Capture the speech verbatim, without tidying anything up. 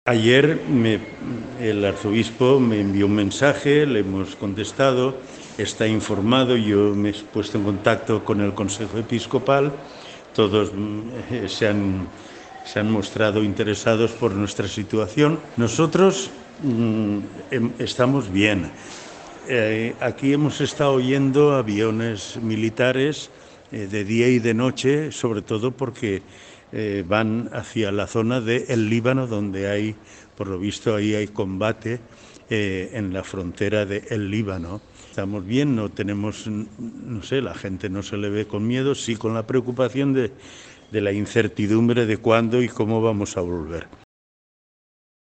Ayer me, el arzobispo me envió un mensaje, le hemos contestado, está informado, yo me he puesto en contacto con el Consejo Episcopal, todos eh, se, han, se han mostrado interesados por nuestra situación. Nosotros mm, estamos bien. Eh, aquí hemos estado oyendo aviones militares eh, de día y de noche, sobre todo porque eh, van hacia la zona del Líbano, donde hay, por lo visto, ahí hay combate eh, en la frontera del Líbano. Estamos bien, no tenemos, no sé, la gente no se le ve con miedo, sí con la preocupación de, de la incertidumbre de cuándo y cómo vamos a volver.